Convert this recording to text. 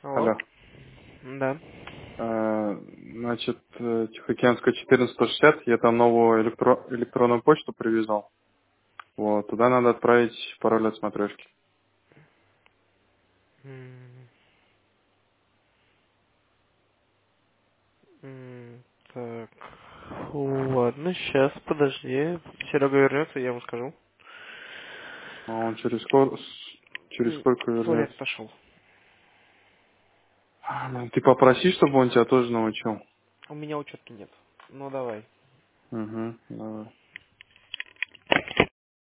Алло. Алло. Да. Значит, Тихоокеанская 1460, я там новую электронную почту привязал. Вот, туда надо отправить пароль от смотрешки. М, Так. Ладно, сейчас, подожди. Серега вернется, я ему скажу. А он через сколько В туалет вернется? пошел. Ну, ты попроси, чтобы он тебя тоже научил. У меня учетки нет. Ну давай. Угу, давай.